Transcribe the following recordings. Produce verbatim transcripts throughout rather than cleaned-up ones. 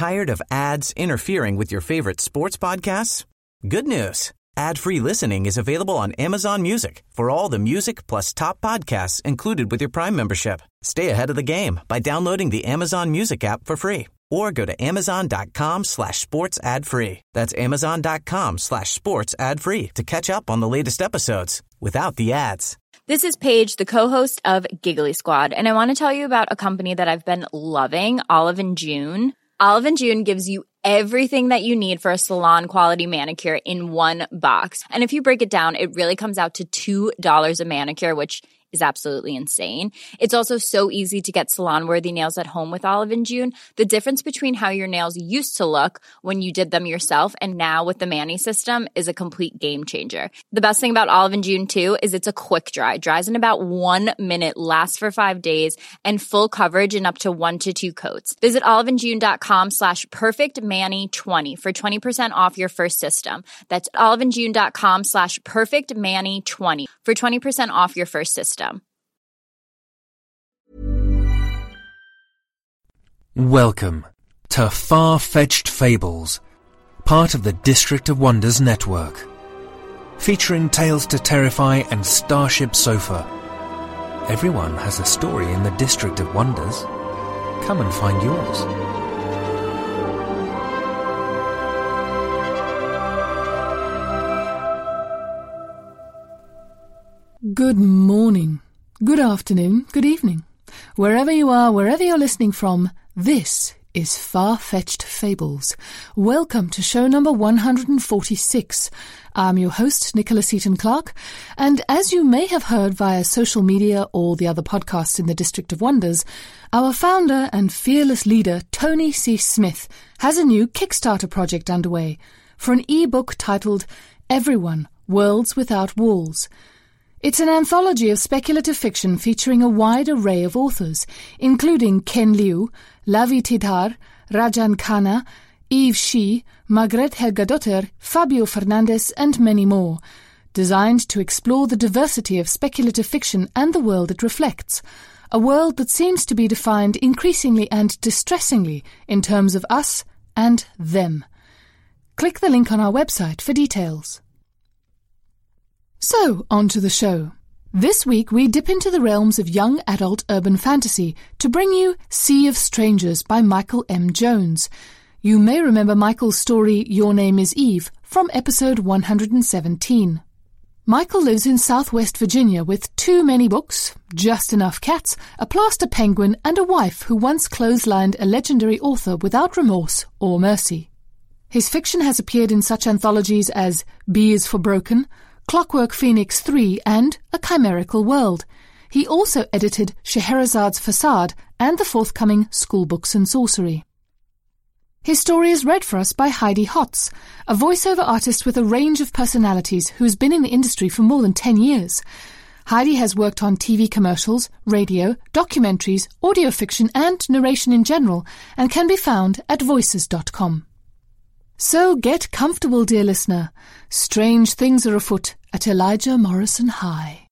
Tired of ads interfering with your favorite sports podcasts? Good news. Ad-free listening is available on Amazon Music for all the music plus top podcasts included with your Prime membership. Stay ahead of the game by downloading the Amazon Music app for free or go to amazon.com slash sports ad free. That's amazon.com slash sports ad free to catch up on the latest episodes without the ads. This is Paige, the co-host of Giggly Squad, and I want to tell you about a company that I've been loving, Olive and June. Olive and June gives you everything that you need for a salon-quality manicure in one box. And if you break it down, it really comes out to two dollars a manicure, which is absolutely insane. It's also so easy to get salon-worthy nails at home with Olive and June. The difference between how your nails used to look when you did them yourself and now with the Mani system is a complete game changer. The best thing about Olive and June, too, is it's a quick dry. Dries in about one minute, lasts for five days, and full coverage in up to one to two coats. Visit oliveandjune.com slash perfectmani20 for twenty percent off your first system. That's oliveandjune.com slash perfectmani20 for twenty percent off your first system. Welcome to Far-Fetched Fables, part of the District of Wonders network, featuring Tales to Terrify and Starship Sofa. Everyone has a story in the District of Wonders. Come and find yours. Good morning, good afternoon, good evening. Wherever you are, wherever you're listening from, this is Far-Fetched Fables. Welcome to show number one hundred forty-six. I'm your host, Nicholas Eaton Clark, and as you may have heard via social media or the other podcasts in the District of Wonders, our founder and fearless leader, Tony C. Smith, has a new Kickstarter project underway for an e-book titled Everyone, Worlds Without Walls. It's an anthology of speculative fiction featuring a wide array of authors, including Ken Liu, Lavi Tidhar, Rajan Khanna, Eve Shi, Margrethe Helgadottir, Fabio Fernandes, and many more, designed to explore the diversity of speculative fiction and the world it reflects, a world that seems to be defined increasingly and distressingly in terms of us and them. Click the link on our website for details. So, on to the show. This week we dip into the realms of young adult urban fantasy to bring you Sea of Strangers by Michael M. Jones. You may remember Michael's story Your Name is Eve from episode one hundred seventeen. Michael lives in southwest Virginia with too many books, just enough cats, a plaster penguin, and a wife who once clotheslined a legendary author without remorse or mercy. His fiction has appeared in such anthologies as B is for Broken, Clockwork Phoenix three, and A Chimerical World. He also edited Scheherazad's Facade and the forthcoming School Books and Sorcery. His story is read for us by Heidi Hotz, a voiceover artist with a range of personalities who's been in the industry for more than ten years. Heidi has worked on T V commercials, radio, documentaries, audio fiction, and narration in general, and can be found at voices dot com. So get comfortable, dear listener. Strange things are afoot at Elijah Morrison High.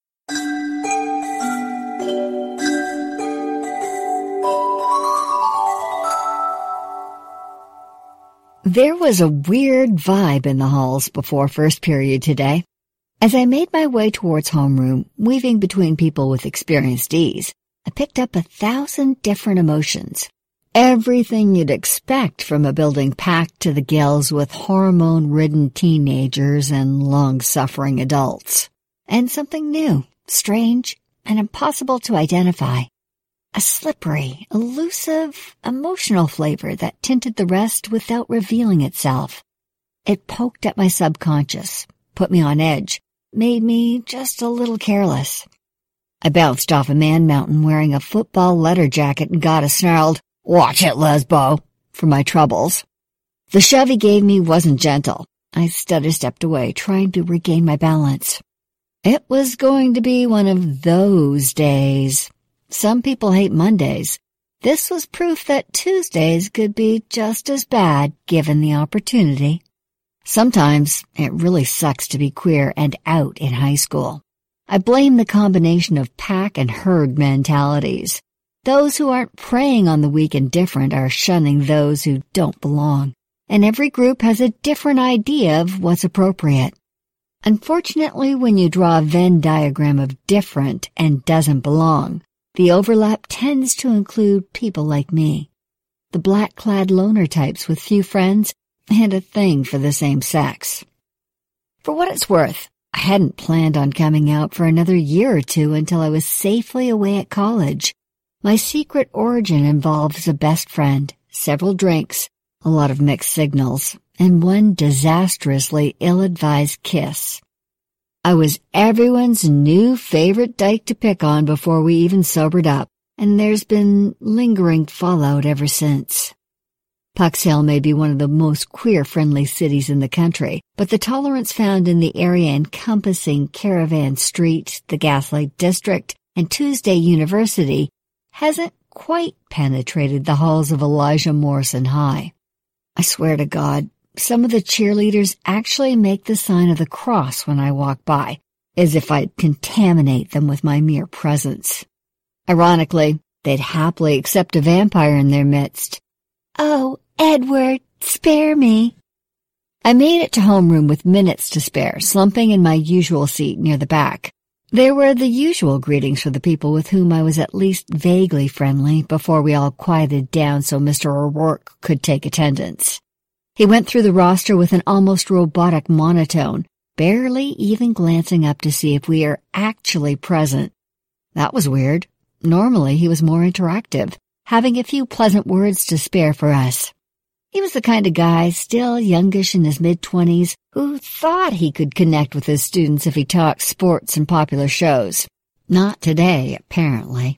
There was a weird vibe in the halls before first period today. As I made my way towards homeroom, weaving between people with experienced ease, I picked up a thousand different emotions. Everything you'd expect from a building packed to the gills with hormone-ridden teenagers and long-suffering adults. And something new, strange, and impossible to identify. A slippery, elusive, emotional flavor that tinted the rest without revealing itself. It poked at my subconscious, put me on edge, made me just a little careless. I bounced off a man mountain wearing a football leather jacket and got a snarled, "Watch it, Lesbo," for my troubles. The shove he gave me wasn't gentle. I stutter-stepped away, trying to regain my balance. It was going to be one of those days. Some people hate Mondays. This was proof that Tuesdays could be just as bad given the opportunity. Sometimes it really sucks to be queer and out in high school. I blame the combination of pack and herd mentalities. Those who aren't preying on the weak and different are shunning those who don't belong, and every group has a different idea of what's appropriate. Unfortunately, when you draw a Venn diagram of different and doesn't belong, the overlap tends to include people like me, the black-clad loner types with few friends and a thing for the same sex. For what it's worth, I hadn't planned on coming out for another year or two until I was safely away at college. My secret origin involves a best friend, several drinks, a lot of mixed signals, and one disastrously ill-advised kiss. I was everyone's new favorite dyke to pick on before we even sobered up, and there's been lingering fallout ever since. Pucks Hill may be one of the most queer-friendly cities in the country, but the tolerance found in the area encompassing Caravan Street, the Gaslight District, and Tuesday University hasn't quite penetrated the halls of Elijah Morrison High. I swear to God, some of the cheerleaders actually make the sign of the cross when I walk by, as if I'd contaminate them with my mere presence. Ironically, they'd happily accept a vampire in their midst. "Oh, Edward, spare me." I made it to homeroom with minutes to spare, slumping in my usual seat near the back. There were the usual greetings for the people with whom I was at least vaguely friendly before we all quieted down so Mister O'Rourke could take attendance. He went through the roster with an almost robotic monotone, barely even glancing up to see if we are actually present. That was weird. Normally he was more interactive, having a few pleasant words to spare for us. He was the kind of guy, still youngish in his mid-twenties, who thought he could connect with his students if he talked sports and popular shows. Not today, apparently.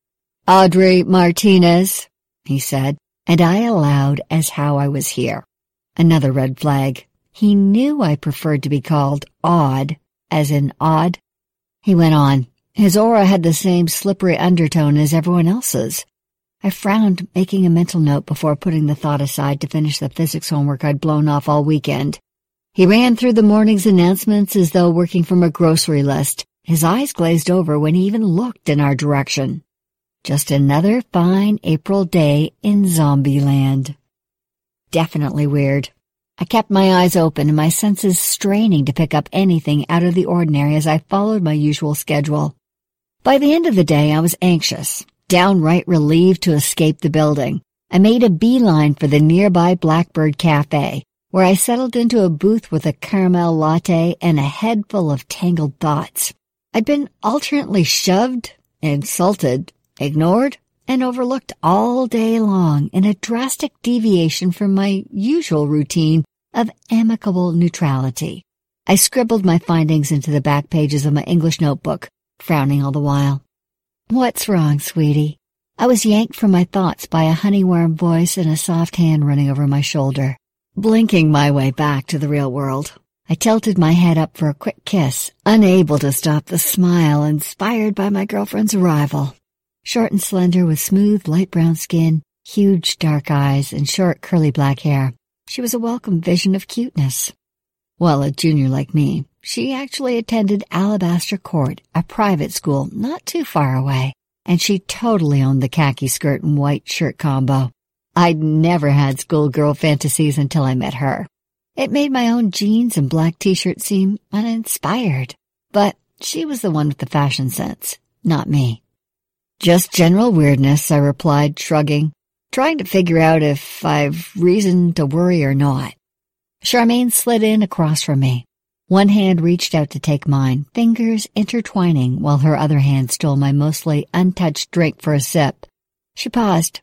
"Audrey Martinez," he said, and I allowed as how I was here. Another red flag. He knew I preferred to be called Odd, as in odd. He went on. His aura had the same slippery undertone as everyone else's. I frowned, making a mental note before putting the thought aside to finish the physics homework I'd blown off all weekend. He ran through the morning's announcements as though working from a grocery list. His eyes glazed over when he even looked in our direction. Just another fine April day in Zombieland. Definitely weird. I kept my eyes open and my senses straining to pick up anything out of the ordinary as I followed my usual schedule. By the end of the day, I was anxious, downright relieved to escape the building. I made a beeline for the nearby Blackbird Cafe, where I settled into a booth with a caramel latte and a head full of tangled thoughts. I'd been alternately shoved, insulted, ignored, and overlooked all day long in a drastic deviation from my usual routine of amicable neutrality. I scribbled my findings into the back pages of my English notebook, frowning all the while. "What's wrong, sweetie?" I was yanked from my thoughts by a honeyworm voice and a soft hand running over my shoulder. Blinking my way back to the real world, I tilted my head up for a quick kiss, unable to stop the smile inspired by my girlfriend's arrival. Short and slender with smooth light brown skin, huge dark eyes, and short curly black hair, she was a welcome vision of cuteness. Well, a junior like me, she actually attended Alabaster Court, a private school not too far away, and she totally owned the khaki skirt and white shirt combo. I'd never had schoolgirl fantasies until I met her. It made my own jeans and black t-shirt seem uninspired, but she was the one with the fashion sense, not me. "Just general weirdness," I replied, shrugging, trying to figure out if I've reason to worry or not. Charmaine slid in across from me. One hand reached out to take mine, fingers intertwining, while her other hand stole my mostly untouched drink for a sip. She paused.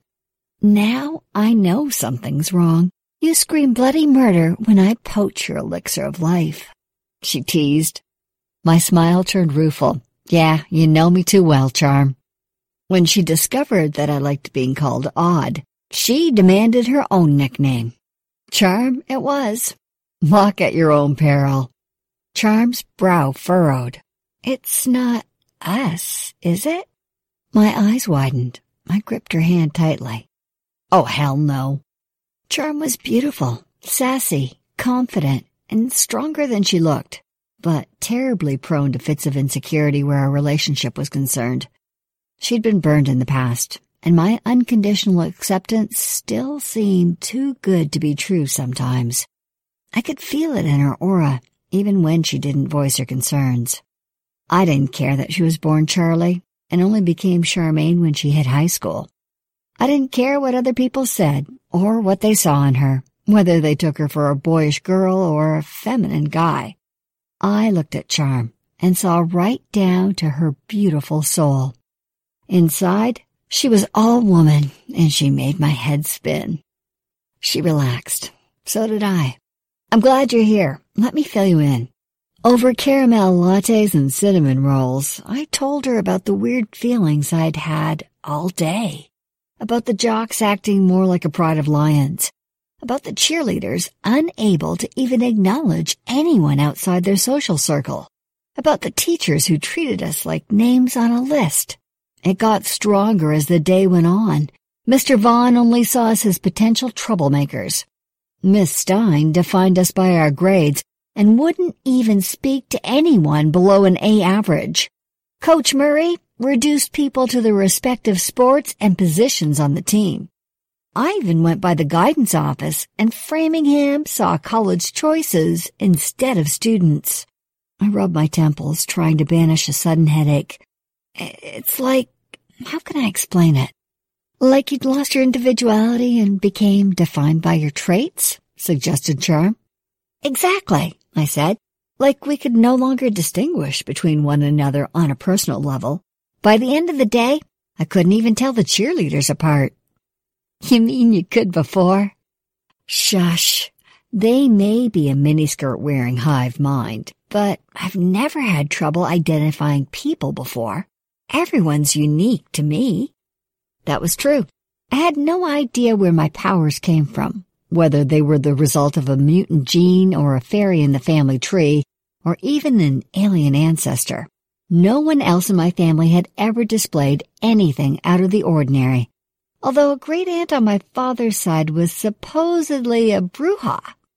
"Now I know something's wrong. You scream bloody murder when I poach your elixir of life," she teased. My smile turned rueful. "Yeah, you know me too well, Charm." When she discovered that I liked being called Odd, she demanded her own nickname. Charm it was. Mock at your own peril. Charm's brow furrowed. "It's not us, is it?" My eyes widened. I gripped her hand tightly. "Oh, hell no." Charm was beautiful, sassy, confident, and stronger than she looked, but terribly prone to fits of insecurity where our relationship was concerned. She'd been burned in the past, and my unconditional acceptance still seemed too good to be true sometimes. I could feel it in her aura, even when she didn't voice her concerns. I didn't care that she was born Charlie and only became Charmaine when she hit high school. I didn't care what other people said or what they saw in her, whether they took her for a boyish girl or a feminine guy. I looked at Charm and saw right down to her beautiful soul. Inside, she was all woman, and she made my head spin. She relaxed. So did I. I'm glad you're here. Let me fill you in. Over caramel lattes and cinnamon rolls, I told her about the weird feelings I'd had all day. About the jocks acting more like a pride of lions. About the cheerleaders unable to even acknowledge anyone outside their social circle. About the teachers who treated us like names on a list. It got stronger as the day went on. Mister Vaughn only saw us as potential troublemakers. Miss Stein defined us by our grades and wouldn't even speak to anyone below an A average. Coach Murray reduced people to their respective sports and positions on the team. I even went by the guidance office, and Framingham saw college choices instead of students. I rubbed my temples, trying to banish a sudden headache. It's like, how can I explain it? Like you'd lost your individuality and became defined by your traits, suggested Charm. Exactly, I said. Like we could no longer distinguish between one another on a personal level. By the end of the day, I couldn't even tell the cheerleaders apart. You mean you could before? Shush. They may be a miniskirt-wearing hive mind, but I've never had trouble identifying people before. Everyone's unique to me. That was true. I had no idea where my powers came from, whether they were the result of a mutant gene or a fairy in the family tree, or even an alien ancestor. No one else in my family had ever displayed anything out of the ordinary, although a great-aunt on my father's side was supposedly a bruja.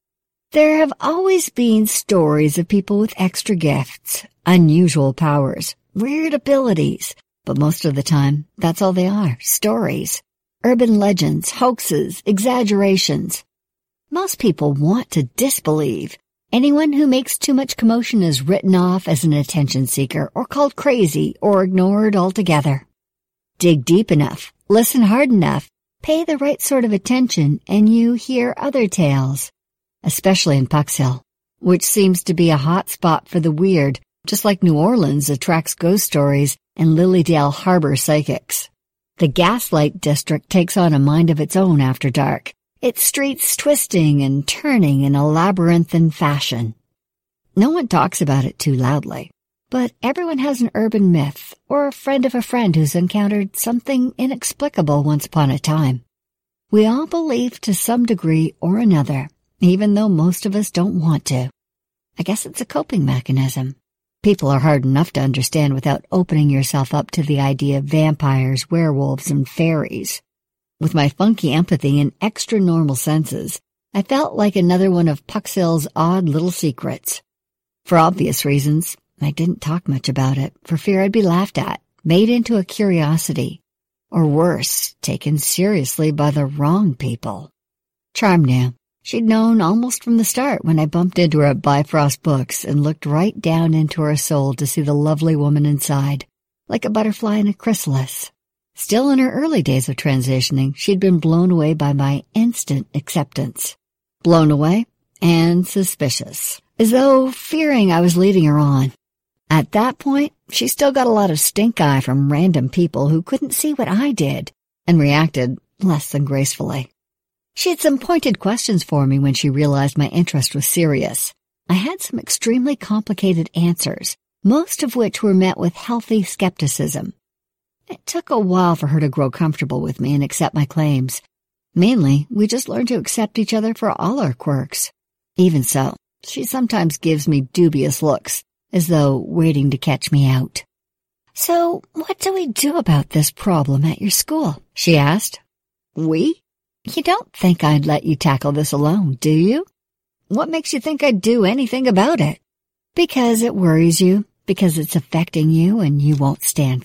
There have always been stories of people with extra gifts, unusual powers, weird abilities, but most of the time, that's all they are, stories. Urban legends, hoaxes, exaggerations. Most people want to disbelieve. Anyone who makes too much commotion is written off as an attention seeker or called crazy or ignored altogether. Dig deep enough, listen hard enough, pay the right sort of attention, and you hear other tales, especially in Puxhill, which seems to be a hot spot for the weird, just like New Orleans attracts ghost stories and Lilydale Harbor psychics. The Gaslight District takes on a mind of its own after dark, its streets twisting and turning in a labyrinthine fashion. No one talks about it too loudly, but everyone has an urban myth or a friend of a friend who's encountered something inexplicable once upon a time. We all believe to some degree or another, even though most of us don't want to. I guess it's a coping mechanism. People are hard enough to understand without opening yourself up to the idea of vampires, werewolves, and fairies. With my funky empathy and extra normal senses, I felt like another one of Puxhill's odd little secrets. For obvious reasons, I didn't talk much about it, for fear I'd be laughed at, made into a curiosity, or worse, taken seriously by the wrong people. Charm knew. She'd known almost from the start when I bumped into her at Bifrost Books and looked right down into her soul to see the lovely woman inside, like a butterfly in a chrysalis. Still in her early days of transitioning, she'd been blown away by my instant acceptance. Blown away and suspicious, as though fearing I was leading her on. At that point, she still got a lot of stink eye from random people who couldn't see what I did and reacted less than gracefully. She had some pointed questions for me when she realized my interest was serious. I had some extremely complicated answers, most of which were met with healthy skepticism. It took a while for her to grow comfortable with me and accept my claims. Mainly, we just learned to accept each other for all our quirks. Even so, she sometimes gives me dubious looks, as though waiting to catch me out. "So, what do we do about this problem at your school?" she asked. "We? You don't think I'd let you tackle this alone, do you? What makes you think I'd do anything about it?" "Because it worries you, because it's affecting you and you won't stand for it.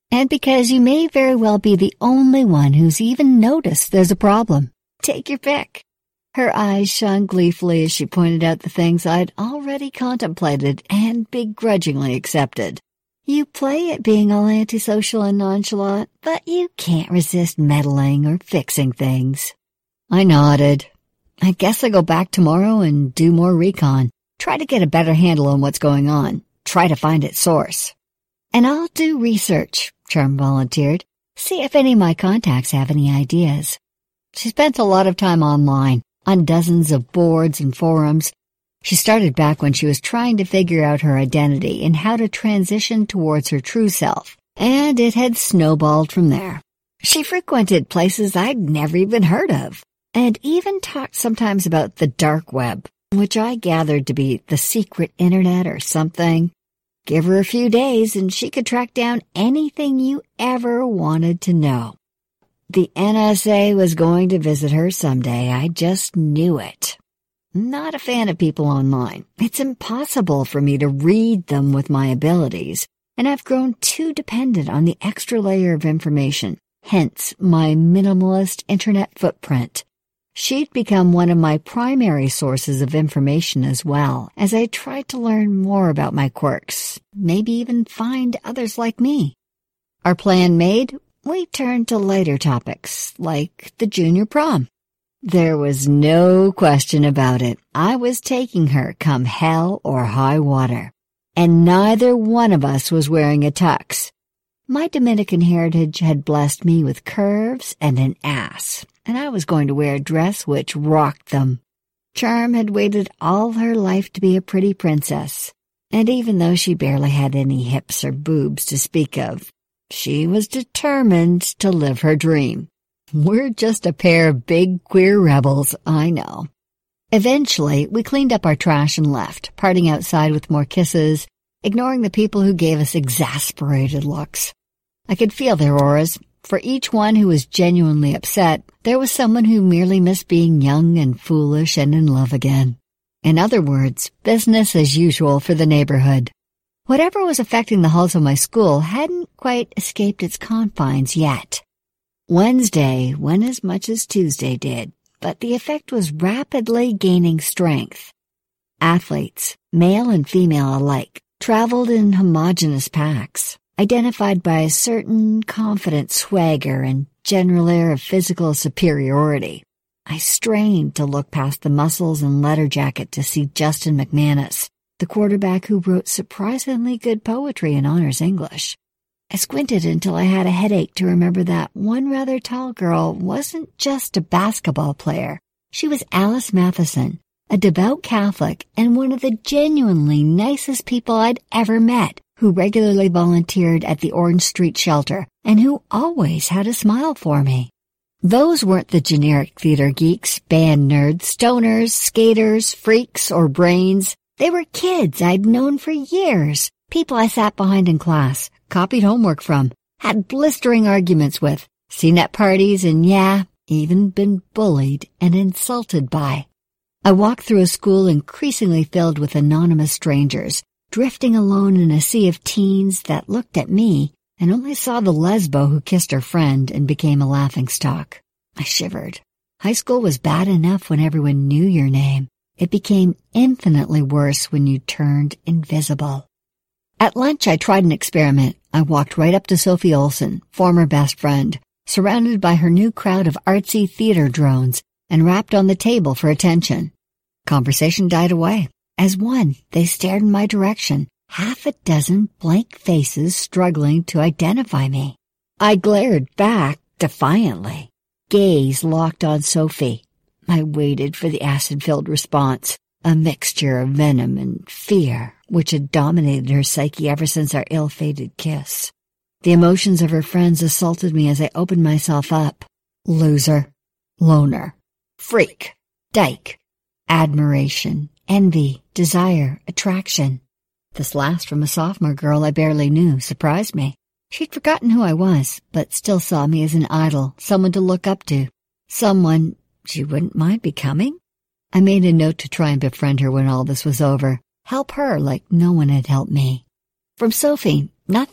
And because you may very well be the only one who's even noticed there's a problem. Take your pick. Her eyes shone gleefully as she pointed out the things I'd already contemplated and begrudgingly accepted. You play at being all antisocial and nonchalant, but you can't resist meddling or fixing things. I nodded. I guess I'll go back tomorrow and do more recon. Try to get a better handle on what's going on. Try to find its source. And I'll do research, Charm volunteered. See if any of my contacts have any ideas. She spent a lot of time online, on dozens of boards and forums. She started back when she was trying to figure out her identity and how to transition towards her true self, and it had snowballed from there. She frequented places I'd never even heard of, and even talked sometimes about the dark web, which I gathered to be the secret internet or something. Give her a few days and she could track down anything you ever wanted to know. The N S A was going to visit her someday. I just knew it. Not a fan of people online. It's impossible for me to read them with my abilities, and I've grown too dependent on the extra layer of information, hence my minimalist internet footprint. She'd become one of my primary sources of information as well, as I tried to learn more about my quirks, maybe even find others like me. Our plan made, we turned to lighter topics, like the junior prom. There was no question about it. I was taking her come hell or high water, and neither one of us was wearing a tux. My Dominican heritage had blessed me with curves and an ass, and I was going to wear a dress which rocked them. Charm had waited all her life to be a pretty princess, and even though she barely had any hips or boobs to speak of, she was determined to live her dream. We're just a pair of big queer rebels, I know. Eventually, we cleaned up our trash and left, parting outside with more kisses, ignoring the people who gave us exasperated looks. I could feel their auras. For each one who was genuinely upset, there was someone who merely missed being young and foolish and in love again. In other words, business as usual for the neighborhood. Whatever was affecting the halls of my school hadn't quite escaped its confines yet. Wednesday went as much as Tuesday did, but the effect was rapidly gaining strength. Athletes, male and female alike, traveled in homogeneous packs, identified by a certain confident swagger and general air of physical superiority. I strained to look past the muscles and leather jacket to see Justin McManus, the quarterback who wrote surprisingly good poetry in honors English. I squinted until I had a headache to remember that one rather tall girl wasn't just a basketball player. She was Alice Matheson, a devout Catholic and one of the genuinely nicest people I'd ever met, who regularly volunteered at the Orange Street shelter and who always had a smile for me. Those weren't the generic theater geeks, band nerds, stoners, skaters, freaks, or brains. They were kids I'd known for years, people I sat behind in class, copied homework from, had blistering arguments with, seen at parties, and yeah, even been bullied and insulted by. I walked through a school increasingly filled with anonymous strangers, drifting alone in a sea of teens that looked at me and only saw the lesbo who kissed her friend and became a laughingstock. I shivered. High school was bad enough when everyone knew your name. It became infinitely worse when you turned invisible. At lunch, I tried an experiment. I walked right up to Sophie Olsen, former best friend, surrounded by her new crowd of artsy theater drones, and rapped on the table for attention. Conversation died away. As one, they stared in my direction, half a dozen blank faces struggling to identify me. I glared back defiantly. Gaze locked on Sophie. I waited for the acid-filled response, a mixture of venom and fear, which had dominated her psyche ever since our ill-fated kiss. The emotions of her friends assaulted me as I opened myself up. Loser, loner, freak, dyke, admiration, envy, desire, attraction. This last from a sophomore girl I barely knew surprised me. She'd forgotten who I was, but still saw me as an idol, someone to look up to, someone she wouldn't mind becoming. I made a note to try and befriend her when all this was over, help her like no one had helped me. From Sophie, nothing.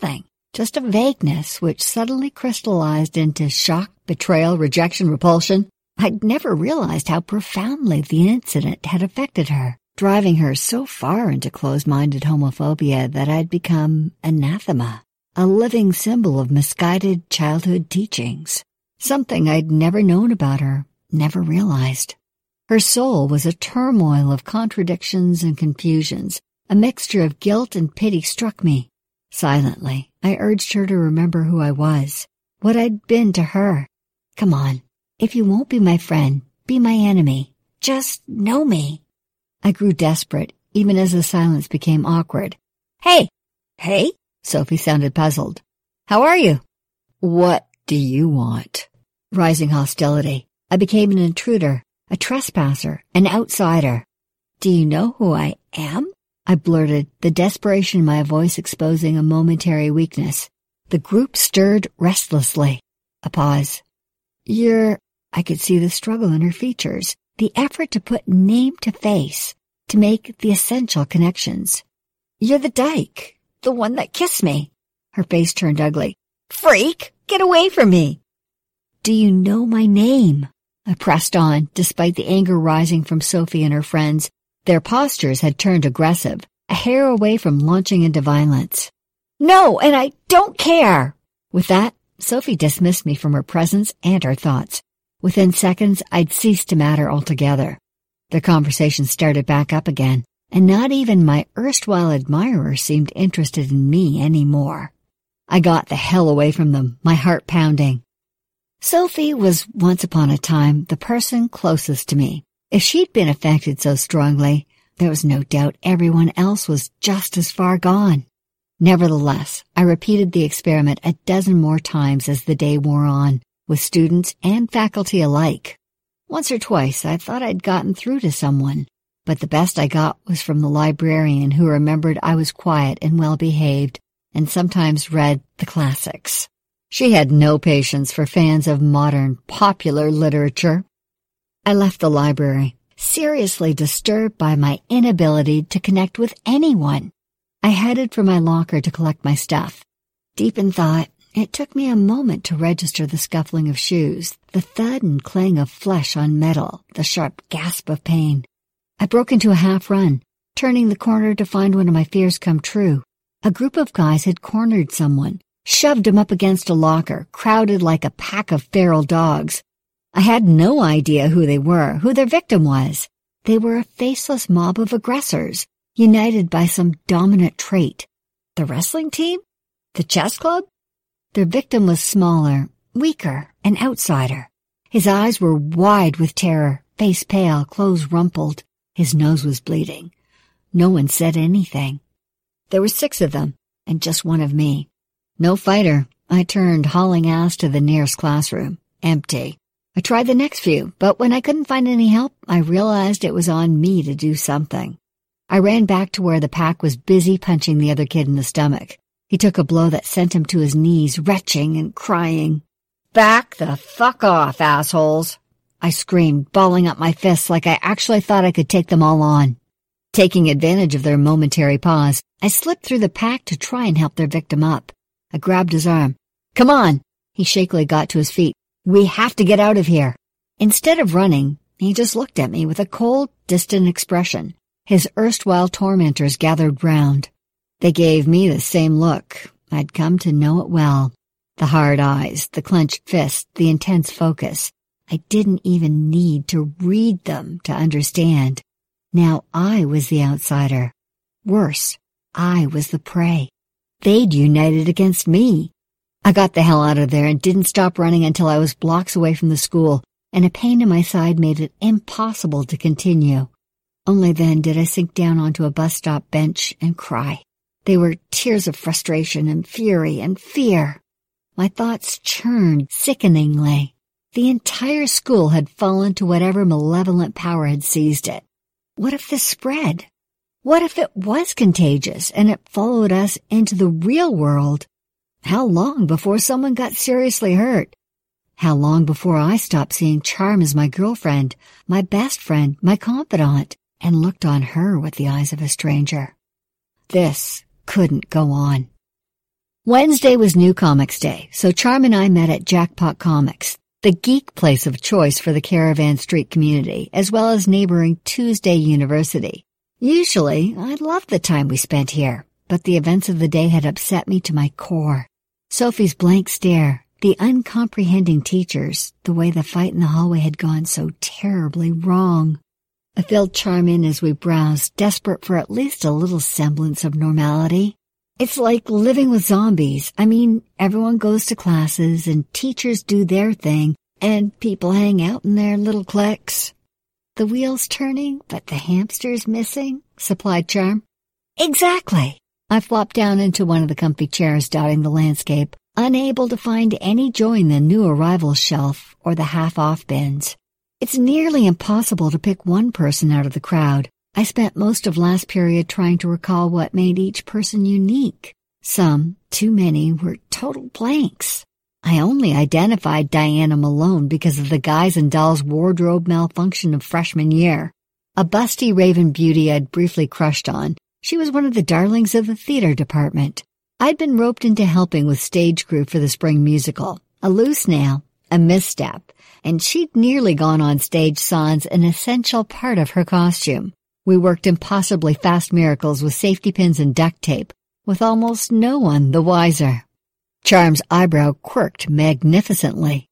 Just a vagueness which suddenly crystallized into shock, betrayal, rejection, repulsion. I'd never realized how profoundly the incident had affected her, driving her so far into closed-minded homophobia that I'd become anathema, a living symbol of misguided childhood teachings, something I'd never known about her, never realized. Her soul was a turmoil of contradictions and confusions. A mixture of guilt and pity struck me. Silently, I urged her to remember who I was, what I'd been to her. Come on, if you won't be my friend, be my enemy. Just know me. I grew desperate, even as the silence became awkward. Hey! Hey? Sophie sounded puzzled. How are you? What do you want? Rising hostility. I became an intruder, a trespasser, an outsider. Do you know who I am? I blurted, the desperation in my voice exposing a momentary weakness. The group stirred restlessly. A pause. You're... I could see the struggle in her features, the effort to put name to face, to make the essential connections. You're the dyke, the one that kissed me. Her face turned ugly. Freak! Get away from me! Do you know my name? I pressed on, despite the anger rising from Sophie and her friends. Their postures had turned aggressive, a hair away from launching into violence. No, and I don't care! With that, Sophie dismissed me from her presence and her thoughts. Within seconds, I'd ceased to matter altogether. The conversation started back up again, and not even my erstwhile admirer seemed interested in me anymore. I got the hell away from them, my heart pounding. Sophie was once upon a time the person closest to me. If she'd been affected so strongly, there was no doubt everyone else was just as far gone. Nevertheless, I repeated the experiment a dozen more times as the day wore on, with students and faculty alike. Once or twice I thought I'd gotten through to someone, but the best I got was from the librarian who remembered I was quiet and well-behaved and sometimes read the classics. She had no patience for fans of modern, popular literature. I left the library, seriously disturbed by my inability to connect with anyone. I headed for my locker to collect my stuff. Deep in thought, it took me a moment to register the scuffling of shoes, the thud and clang of flesh on metal, the sharp gasp of pain. I broke into a half-run, turning the corner to find one of my fears come true. A group of guys had cornered someone, shoved him up against a locker, crowded like a pack of feral dogs. I had no idea who they were, who their victim was. They were a faceless mob of aggressors, united by some dominant trait. The wrestling team? The chess club? Their victim was smaller, weaker, an outsider. His eyes were wide with terror, face pale, clothes rumpled. His nose was bleeding. No one said anything. There were six of them, and just one of me. No fighter. I turned, hauling ass to the nearest classroom. Empty. I tried the next few, but when I couldn't find any help, I realized it was on me to do something. I ran back to where the pack was busy punching the other kid in the stomach. He took a blow that sent him to his knees, retching and crying. Back the fuck off, assholes! I screamed, balling up my fists like I actually thought I could take them all on. Taking advantage of their momentary pause, I slipped through the pack to try and help their victim up. I grabbed his arm. Come on! He shakily got to his feet. We have to get out of here. Instead of running, he just looked at me with a cold, distant expression. His erstwhile tormentors gathered round. They gave me the same look. I'd come to know it well. The hard eyes, the clenched fists, the intense focus. I didn't even need to read them to understand. Now I was the outsider. Worse, I was the prey. They'd united against me. I got the hell out of there and didn't stop running until I was blocks away from the school, and a pain in my side made it impossible to continue. Only then did I sink down onto a bus stop bench and cry. They were tears of frustration and fury and fear. My thoughts churned sickeningly. The entire school had fallen to whatever malevolent power had seized it. What if this spread? What if it was contagious and it followed us into the real world? How long before someone got seriously hurt? How long before I stopped seeing Charm as my girlfriend, my best friend, my confidant, and looked on her with the eyes of a stranger? This couldn't go on. Wednesday was New Comics Day, so Charm and I met at Jackpot Comics, the geek place of choice for the Caravan Street community, as well as neighboring Tuesday University. Usually, I loved the time we spent here, but the events of the day had upset me to my core. Sophie's blank stare, the uncomprehending teachers, the way the fight in the hallway had gone so terribly wrong. I filled Charm in as we browsed, desperate for at least a little semblance of normality. It's like living with zombies. I mean, everyone goes to classes and teachers do their thing and people hang out in their little cliques. The wheels turning, but the hamsters missing, supplied Charm. Exactly. I flopped down into one of the comfy chairs dotting the landscape, unable to find any joy in the new arrivals shelf or the half-off bins. It's nearly impossible to pick one person out of the crowd. I spent most of last period trying to recall what made each person unique. Some, too many, were total blanks. I only identified Diana Malone because of the Guys and Dolls wardrobe malfunction of freshman year. A busty raven beauty I'd briefly crushed on. She was one of the darlings of the theater department. I'd been roped into helping with stage crew for the spring musical. A loose nail, a misstep, and she'd nearly gone on stage sans an essential part of her costume. We worked impossibly fast miracles with safety pins and duct tape, with almost no one the wiser. Charm's eyebrow quirked magnificently.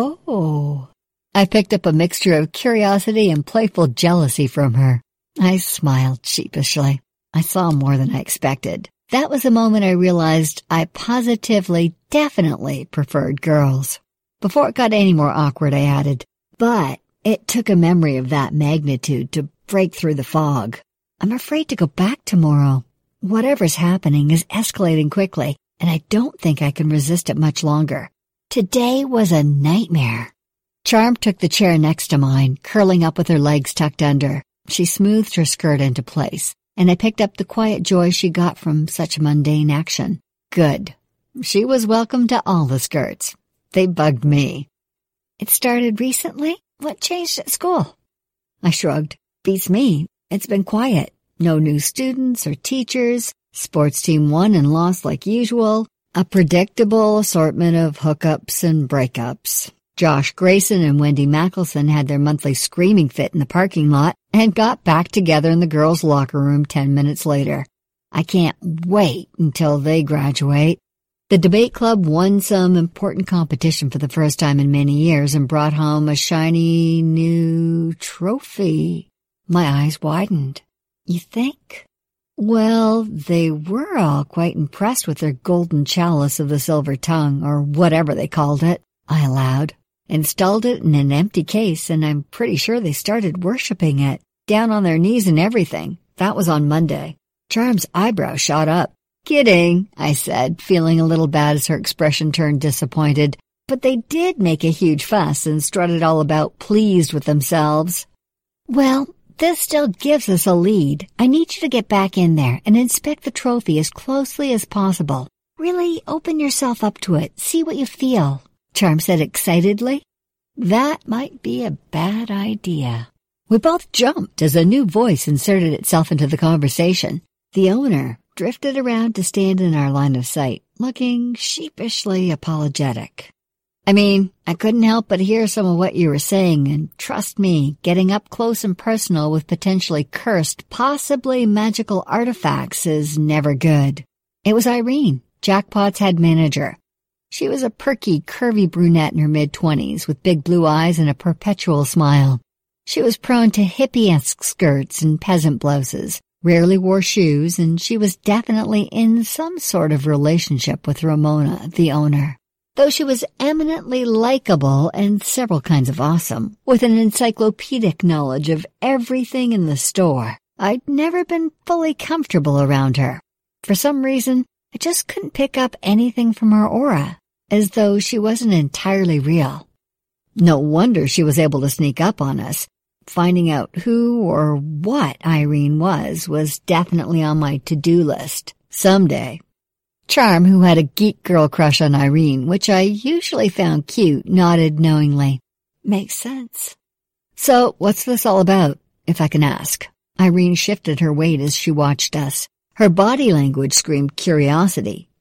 Oh. I picked up a mixture of curiosity and playful jealousy from her. I smiled sheepishly. I saw more than I expected. That was the moment I realized I positively, definitely preferred girls. Before it got any more awkward, I added, but it took a memory of that magnitude to break through the fog. I'm afraid to go back tomorrow. Whatever's happening is escalating quickly, and I don't think I can resist it much longer. Today was a nightmare. Charm took the chair next to mine, curling up with her legs tucked under. She smoothed her skirt into place, and I picked up the quiet joy she got from such mundane action. Good. She was welcome to all the skirts. They bugged me. It started recently? What changed at school? I shrugged. Beats me. It's been quiet. No new students or teachers. Sports team won and lost like usual. A predictable assortment of hookups and breakups. Josh Grayson and Wendy Mackelson had their monthly screaming fit in the parking lot and got back together in the girls' locker room ten minutes later. I can't wait until they graduate. The debate club won some important competition for the first time in many years and brought home a shiny new trophy. My eyes widened. You think? Well, they were all quite impressed with their golden chalice of the silver tongue, or whatever they called it, I allowed. Installed it in an empty case, and I'm pretty sure they started worshipping it, down on their knees and everything. That was on Monday. Charm's eyebrow shot up. Kidding, I said, feeling a little bad as her expression turned disappointed. But they did make a huge fuss and strutted all about pleased with themselves. Well, this still gives us a lead. I need you to get back in there and inspect the trophy as closely as possible. Really open yourself up to it. See what you feel, Charm said excitedly. That might be a bad idea. We both jumped as a new voice inserted itself into the conversation. The owner drifted around to stand in our line of sight, looking sheepishly apologetic. I mean, I couldn't help but hear some of what you were saying, and trust me, getting up close and personal with potentially cursed, possibly magical artifacts is never good. It was Irene, Jackpot's head manager. She was a perky, curvy brunette in her mid-twenties with big blue eyes and a perpetual smile. She was prone to hippie-esque skirts and peasant blouses, rarely wore shoes, and she was definitely in some sort of relationship with Ramona, the owner. Though she was eminently likable and several kinds of awesome, with an encyclopedic knowledge of everything in the store, I'd never been fully comfortable around her. For some reason, I just couldn't pick up anything from her aura, as though she wasn't entirely real. No wonder she was able to sneak up on us. Finding out who or what Irene was was definitely on my to-do list. Someday. Charm, who had a geek girl crush on Irene, which I usually found cute, nodded knowingly. Makes sense. So, what's this all about, if I can ask? Irene shifted her weight as she watched us. Her body language screamed curiosity.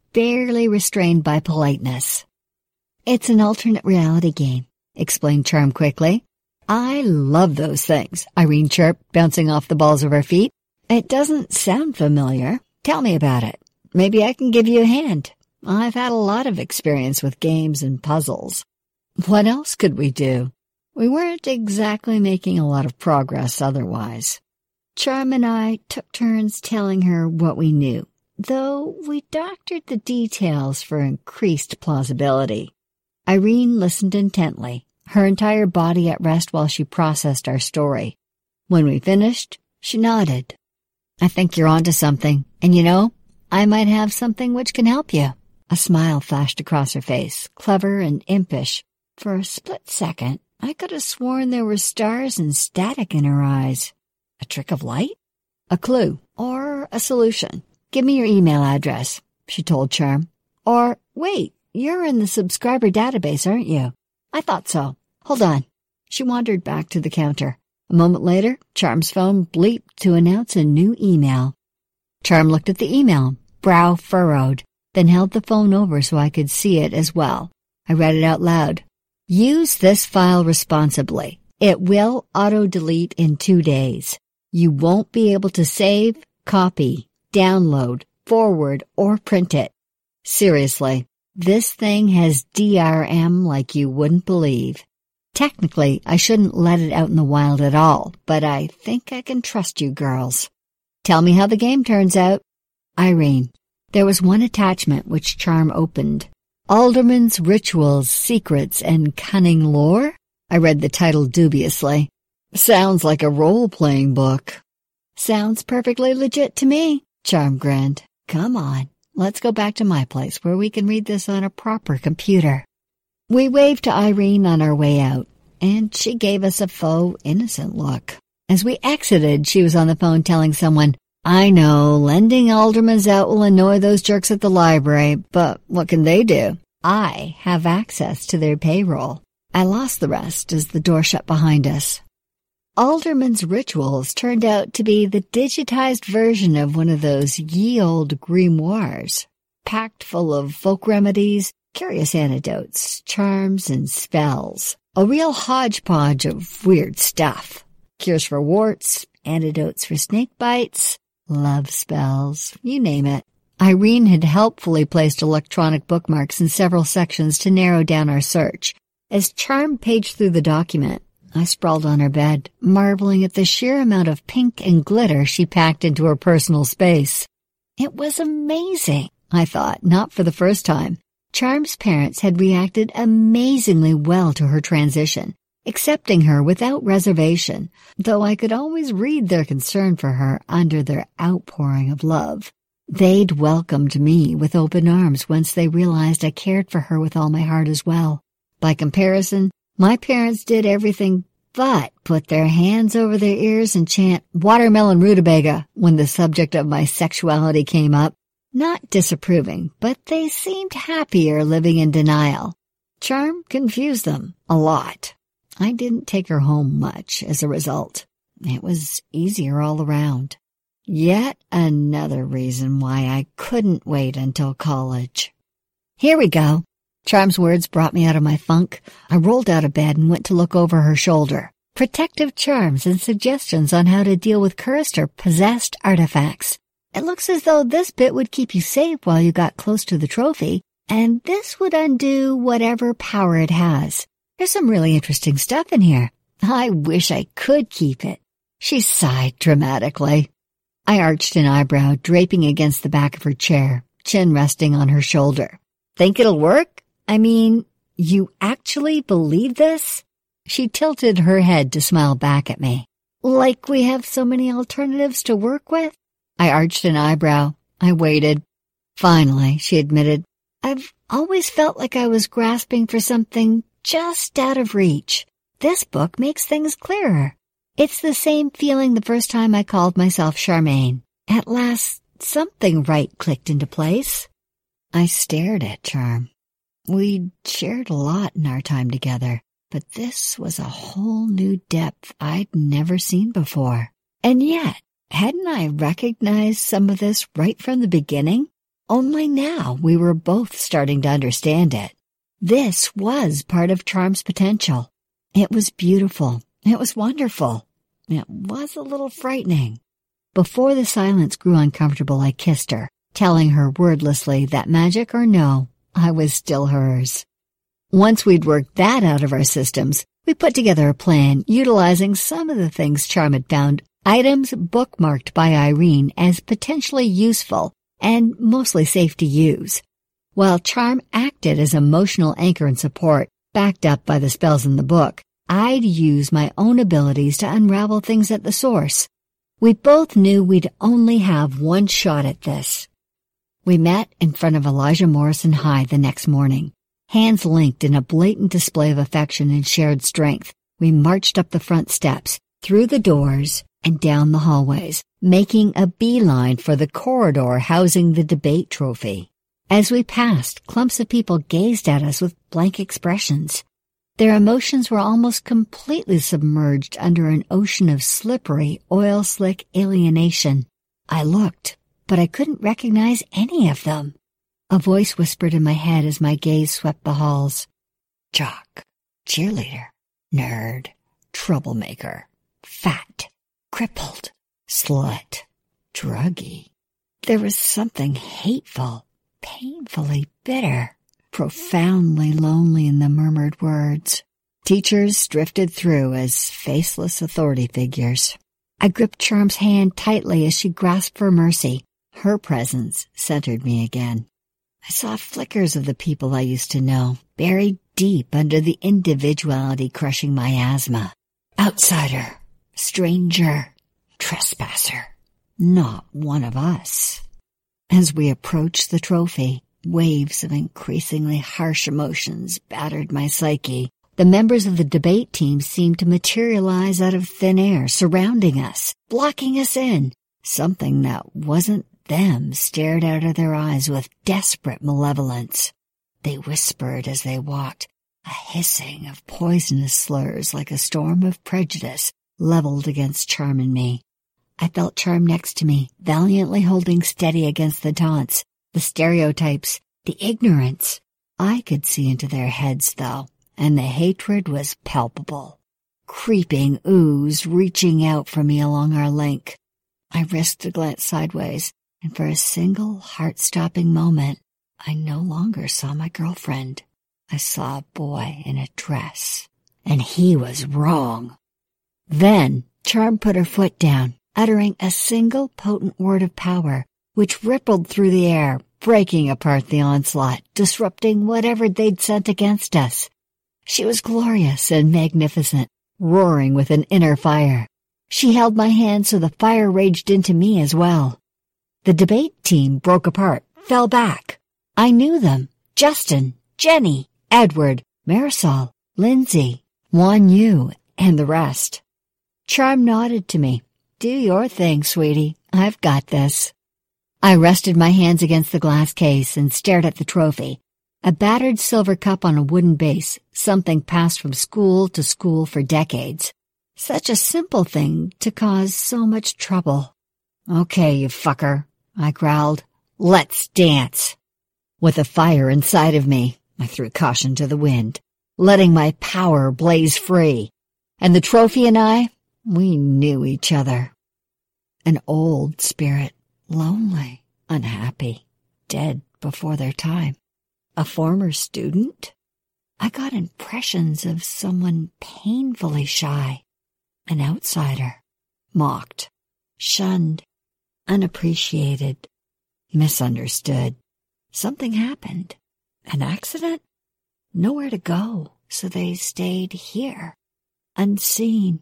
barely restrained by politeness. It's an alternate reality game, explained Charm quickly. I love those things, Irene chirped, bouncing off the balls of her feet. It doesn't sound familiar. Tell me about it. Maybe I can give you a hand. I've had a lot of experience with games and puzzles. What else could we do? We weren't exactly making a lot of progress otherwise. Charm and I took turns telling her what we knew, though we doctored the details for increased plausibility. Irene listened intently, her entire body at rest while she processed our story. When we finished, she nodded. I think you're onto something, and you know, I might have something which can help you. A smile flashed across her face, clever and impish. For a split second, I could have sworn there were stars and static in her eyes. A trick of light? A clue, or a solution. Give me your email address, she told Charm. Or, wait, you're in the subscriber database, aren't you? I thought so. Hold on. She wandered back to the counter. A moment later, Charm's phone bleeped to announce a new email. Charm looked at the email, brow furrowed, then held the phone over so I could see it as well. I read it out loud. Use this file responsibly. It will auto-delete in two days. You won't be able to save, copy, download, forward, or print it. Seriously, this thing has D R M like you wouldn't believe. Technically, I shouldn't let it out in the wild at all, but I think I can trust you girls. Tell me how the game turns out. Irene. There was one attachment which Charm opened. Alderman's Rituals, Secrets, and Cunning Lore? I read the title dubiously. Sounds like a role-playing book. Sounds perfectly legit to me, Charm grinned. Come on, let's go back to my place where we can read this on a proper computer. We waved to Irene on our way out, and she gave us a faux, innocent look. As we exited, she was on the phone telling someone, I know, lending aldermans out will annoy those jerks at the library, but what can they do? I have access to their payroll. I lost the rest as the door shut behind us. Alderman's Rituals turned out to be the digitized version of one of those ye old grimoires, packed full of folk remedies, curious antidotes, charms, and spells. A real hodgepodge of weird stuff. Cures for warts, antidotes for snake bites, love spells, you name it. Irene had helpfully placed electronic bookmarks in several sections to narrow down our search. As Charm paged through the document, I sprawled on her bed, marveling at the sheer amount of pink and glitter she packed into her personal space. It was amazing, I thought, not for the first time. Charm's parents had reacted amazingly well to her transition, accepting her without reservation, though I could always read their concern for her under their outpouring of love. They'd welcomed me with open arms once they realized I cared for her with all my heart as well. By comparison, my parents did everything but put their hands over their ears and chant watermelon rutabaga when the subject of my sexuality came up. Not disapproving, but they seemed happier living in denial. Charm confused them a lot. I didn't take her home much as a result. It was easier all around. Yet another reason why I couldn't wait until college. Here we go. Charm's words brought me out of my funk. I rolled out of bed and went to look over her shoulder. Protective charms and suggestions on how to deal with cursed or possessed artifacts. It looks as though this bit would keep you safe while you got close to the trophy, and this would undo whatever power it has. There's some really interesting stuff in here. I wish I could keep it. She sighed dramatically. I arched an eyebrow, draping against the back of her chair, chin resting on her shoulder. Think it'll work? I mean, you actually believe this? She tilted her head to smile back at me. Like we have so many alternatives to work with? I arched an eyebrow. I waited. Finally, she admitted, I've always felt like I was grasping for something just out of reach. This book makes things clearer. It's the same feeling the first time I called myself Charmaine. At last, something right clicked into place. I stared at Charm. We'd shared a lot in our time together, but this was a whole new depth I'd never seen before. And yet, hadn't I recognized some of this right from the beginning? Only now we were both starting to understand it. This was part of Charm's potential. It was beautiful. It was wonderful. It was a little frightening. Before the silence grew uncomfortable, I kissed her, telling her wordlessly that magic or no, I was still hers. Once we'd worked that out of our systems, we put together a plan utilizing some of the things Charm had found, items bookmarked by Irene as potentially useful and mostly safe to use. While Charm acted as emotional anchor and support, backed up by the spells in the book, I'd use my own abilities to unravel things at the source. We both knew we'd only have one shot at this. We met in front of Elijah Morrison High the next morning. Hands linked in a blatant display of affection and shared strength, we marched up the front steps, through the doors, and down the hallways, making a beeline for the corridor housing the debate trophy. As we passed, clumps of people gazed at us with blank expressions. Their emotions were almost completely submerged under an ocean of slippery, oil-slick alienation. I looked, but I couldn't recognize any of them. A voice whispered in my head as my gaze swept the halls. Jock, cheerleader, nerd, troublemaker, fat, crippled, slut, druggie. There was something hateful, painfully bitter, profoundly lonely in the murmured words. Teachers drifted through as faceless authority figures. I gripped Charm's hand tightly as she grasped for mercy. Her presence centered me again. I saw flickers of the people I used to know, buried deep under the individuality crushing miasma. Outsider, stranger, trespasser, not one of us. As we approached the trophy, waves of increasingly harsh emotions battered my psyche. The members of the debate team seemed to materialize out of thin air, surrounding us, blocking us in. Something that wasn't them stared out of their eyes with desperate malevolence. They whispered as they walked, a hissing of poisonous slurs like a storm of prejudice leveled against Charm and me. I felt Charm next to me, valiantly holding steady against the taunts, the stereotypes, the ignorance. I could see into their heads, though, and the hatred was palpable. Creeping ooze reaching out for me along our link. I risked a glance sideways, and for a single heart-stopping moment, I no longer saw my girlfriend. I saw a boy in a dress, and he was wrong. Then Charm put her foot down, uttering a single potent word of power, which rippled through the air, breaking apart the onslaught, disrupting whatever they'd sent against us. She was glorious and magnificent, roaring with an inner fire. She held my hand so the fire raged into me as well. The debate team broke apart, fell back. I knew them. Justin, Jenny, Edward, Marisol, Lindsay, Juan Yu, and the rest. Charm nodded to me. Do your thing, sweetie. I've got this. I rested my hands against the glass case and stared at the trophy. A battered silver cup on a wooden base, something passed from school to school for decades. Such a simple thing to cause so much trouble. Okay, you fucker, I growled. Let's dance. With a fire inside of me, I threw caution to the wind, letting my power blaze free. And the trophy and I, we knew each other. An old spirit, lonely, unhappy, dead before their time. A former student? I got impressions of someone painfully shy. An outsider, mocked, shunned, unappreciated, misunderstood. Something happened. An accident? Nowhere to go, so they stayed here. Unseen,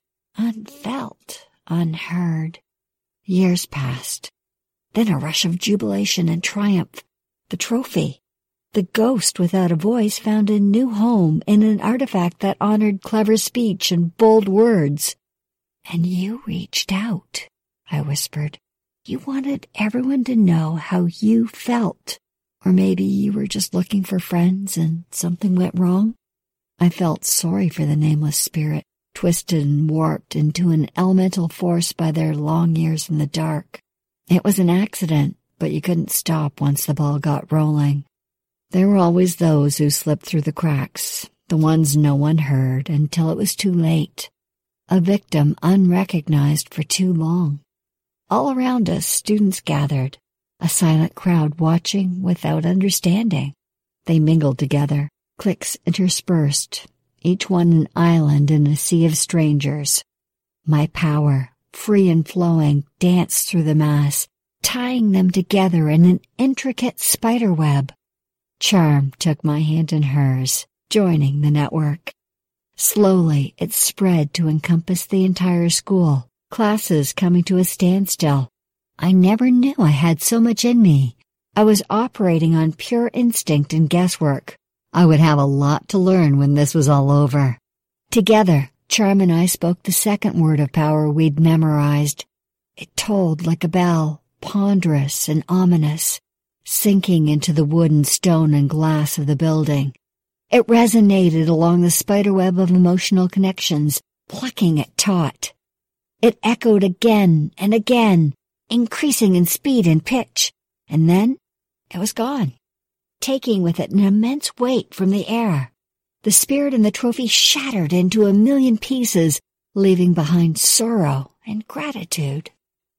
unfelt, unheard. Years passed. Then a rush of jubilation and triumph. The trophy. The ghost without a voice found a new home in an artifact that honored clever speech and bold words. And you reached out, I whispered. You wanted everyone to know how you felt. Or maybe you were just looking for friends and something went wrong? I felt sorry for the nameless spirit, twisted and warped into an elemental force by their long years in the dark. It was an accident, but you couldn't stop once the ball got rolling. There were always those who slipped through the cracks, the ones no one heard until it was too late. A victim unrecognized for too long. All around us, students gathered, a silent crowd watching without understanding. They mingled together, cliques interspersed, each one an island in a sea of strangers. My power, free and flowing, danced through the mass, tying them together in an intricate spiderweb. Charm took my hand in hers, joining the network. Slowly, it spread to encompass the entire school, classes coming to a standstill. I never knew I had so much in me. I was operating on pure instinct and guesswork. I would have a lot to learn when this was all over. Together, Charm and I spoke the second word of power we'd memorized. It tolled like a bell, ponderous and ominous, sinking into the wood and stone and glass of the building. It resonated along the spiderweb of emotional connections, plucking at taut. It echoed again and again, increasing in speed and pitch, and then it was gone, taking with it an immense weight from the air. The spirit in the trophy shattered into a million pieces, leaving behind sorrow and gratitude.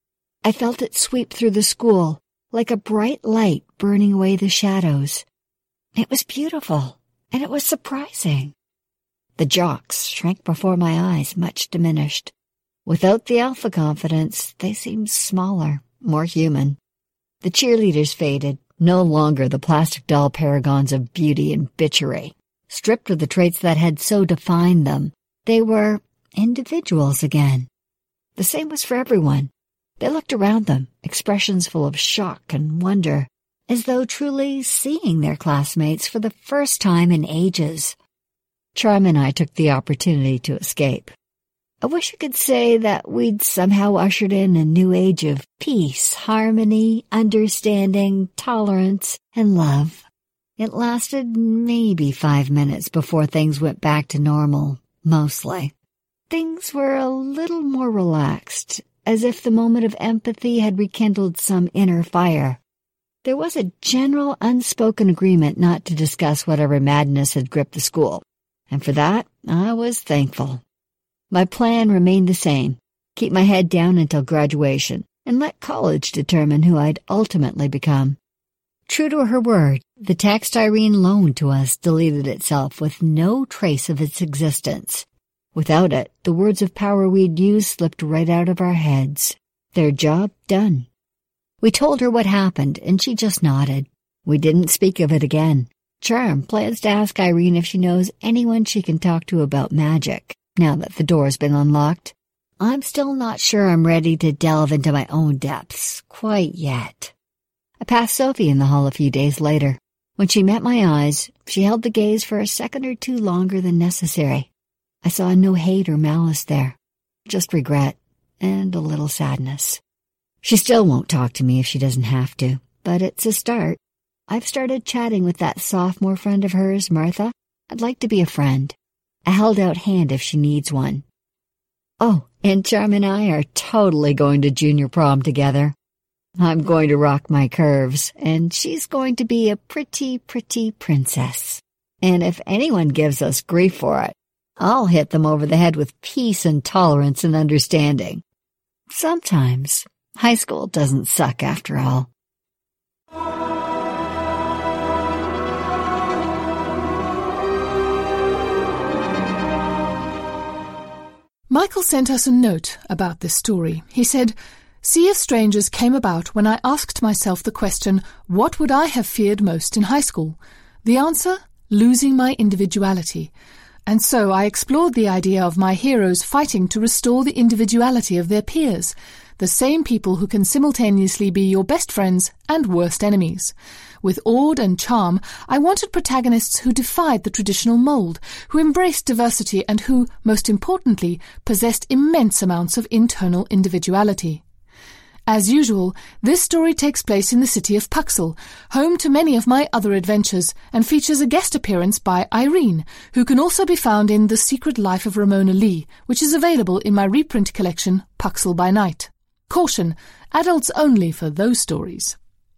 I felt it sweep through the school, like a bright light burning away the shadows. It was beautiful. And it was surprising. The jocks shrank before my eyes, much diminished. Without the alpha confidence, they seemed smaller, more human. The cheerleaders faded, no longer the plastic doll paragons of beauty and bitchery. Stripped of the traits that had so defined them, they were individuals again. The same was for everyone. They looked around them, expressions full of shock and wonder, as though truly seeing their classmates for the first time in ages. Charm and I took the opportunity to escape. I wish I could say that we'd somehow ushered in a new age of peace, harmony, understanding, tolerance, and love. It lasted maybe five minutes before things went back to normal, mostly. Things were a little more relaxed, as if the moment of empathy had rekindled some inner fire. There was a general unspoken agreement not to discuss whatever madness had gripped the school, and for that I was thankful. My plan remained the same, keep my head down until graduation, and let college determine who I'd ultimately become. True to her word, the text Irene loaned to us deleted itself with no trace of its existence. Without it, the words of power we'd used slipped right out of our heads. Their job done. We told her what happened, and she just nodded. We didn't speak of it again. Charm plans to ask Irene if she knows anyone she can talk to about magic, now that the door's been unlocked. I'm still not sure I'm ready to delve into my own depths, quite yet. I passed Sophie in the hall a few days later. When she met my eyes, she held the gaze for a second or two longer than necessary. I saw no hate or malice there, just regret and a little sadness. She still won't talk to me if she doesn't have to, but it's a start. I've started chatting with that sophomore friend of hers, Martha. I'd like to be a friend. A held-out hand if she needs one. Oh, and Charm and I are totally going to junior prom together. I'm going to rock my curves, and she's going to be a pretty, pretty princess. And if anyone gives us grief for it, I'll hit them over the head with peace and tolerance and understanding. Sometimes high school doesn't suck after all. Michael sent us a note about this story. He said, Sea of Strangers came about when I asked myself the question, what would I have feared most in high school? The answer, losing my individuality. And so I explored the idea of my heroes fighting to restore the individuality of their peers, the same people who can simultaneously be your best friends and worst enemies. With Ord and Charm, I wanted protagonists who defied the traditional mold, who embraced diversity and who, most importantly, possessed immense amounts of internal individuality. As usual, this story takes place in the city of Puxel, home to many of my other adventures, and features a guest appearance by Irene, who can also be found in The Secret Life of Ramona Lee, which is available in my reprint collection, Puxel by Night. Caution, adults only for those stories.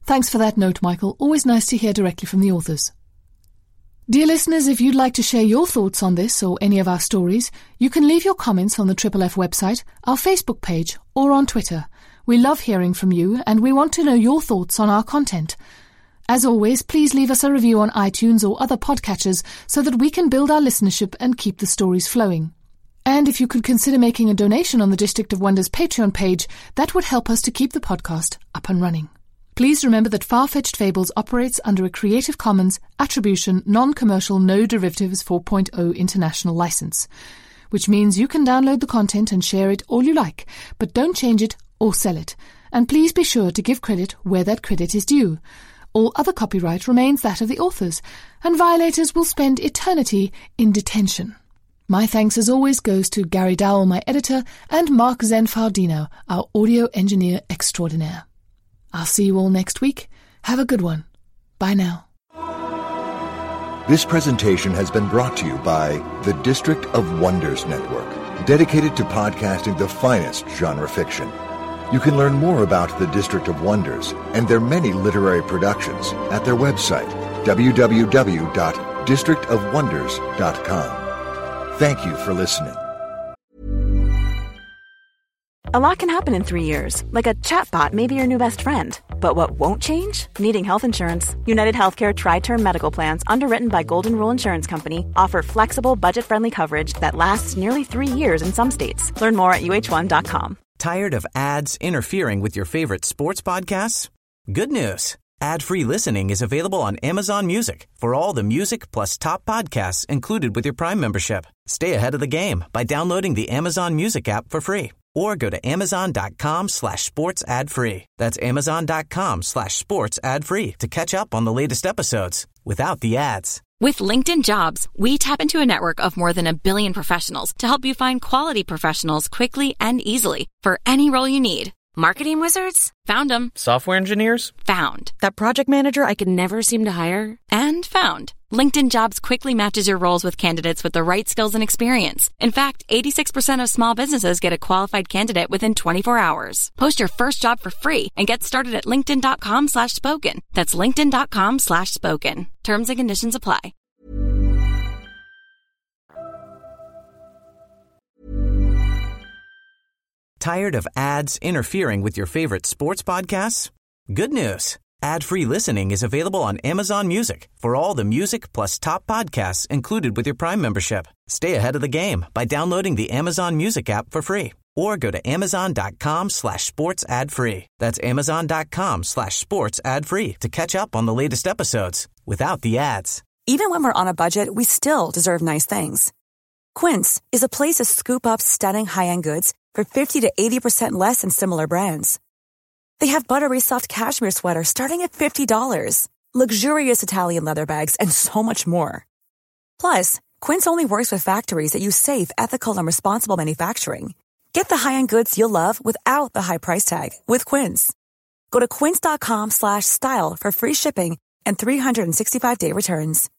Thanks for that note, Michael. Always nice to hear directly from the authors. Dear listeners, if you'd like to share your thoughts on this or any of our stories, you can leave your comments on the Triple F website, our Facebook page, or on Twitter. We love hearing from you, and we want to know your thoughts on our content. As always, please leave us a review on iTunes or other podcatchers so that we can build our listenership and keep the stories flowing. And if you could consider making a donation on the District of Wonders Patreon page, that would help us to keep the podcast up and running. Please remember that Far-Fetched Fables operates under a Creative Commons Attribution Non-Commercial No Derivatives four point oh International License, which means you can download the content and share it all you like, but don't change it or sell it. And please be sure to give credit where that credit is due. All other copyright remains that of the authors, and violators will spend eternity in detention. My thanks as always goes to Gary Dowell, my editor, and Mark Zenfardino, our audio engineer extraordinaire. I'll see you all next week. Have a good one. Bye now. This presentation has been brought to you by the District of Wonders Network, dedicated to podcasting the finest genre fiction. You can learn more about the District of Wonders and their many literary productions at their website, w w w dot district of wonders dot com. Thank you for listening. A lot can happen in three years, like a chatbot may be your new best friend. But what won't change? Needing health insurance. United Healthcare Tri-Term Medical Plans, underwritten by Golden Rule Insurance Company, offer flexible, budget-friendly coverage that lasts nearly three years in some states. Learn more at u h one dot com. Tired of ads interfering with your favorite sports podcasts? Good news. Ad-free listening is available on Amazon Music for all the music plus top podcasts included with your Prime membership. Stay ahead of the game by downloading the Amazon Music app for free or go to amazon.com slash sports ad free. That's amazon.com slash sports ad free to catch up on the latest episodes without the ads. With LinkedIn Jobs, we tap into a network of more than a billion professionals to help you find quality professionals quickly and easily for any role you need. Marketing wizards? Found them. Software engineers? Found. That project manager I could never seem to hire? And found. LinkedIn Jobs quickly matches your roles with candidates with the right skills and experience. In fact, eighty-six percent of small businesses get a qualified candidate within twenty-four hours. Post your first job for free and get started at linkedin.com slash spoken. That's linkedin.com slash spoken. Terms and conditions apply. Tired of ads interfering with your favorite sports podcasts? Good news. Ad-free listening is available on Amazon Music for all the music plus top podcasts included with your Prime membership. Stay ahead of the game by downloading the Amazon Music app for free or go to amazon.com slash sports ad free. That's amazon.com slash sports ad free to catch up on the latest episodes without the ads. Even when we're on a budget, we still deserve nice things. Quince is a place to scoop up stunning high-end goods for fifty to eighty percent less than similar brands. They have buttery soft cashmere sweaters starting at fifty dollars, luxurious Italian leather bags, and so much more. Plus, Quince only works with factories that use safe, ethical, and responsible manufacturing. Get the high-end goods you'll love without the high price tag with Quince. Go to quince.com slash style for free shipping and three sixty-five day returns.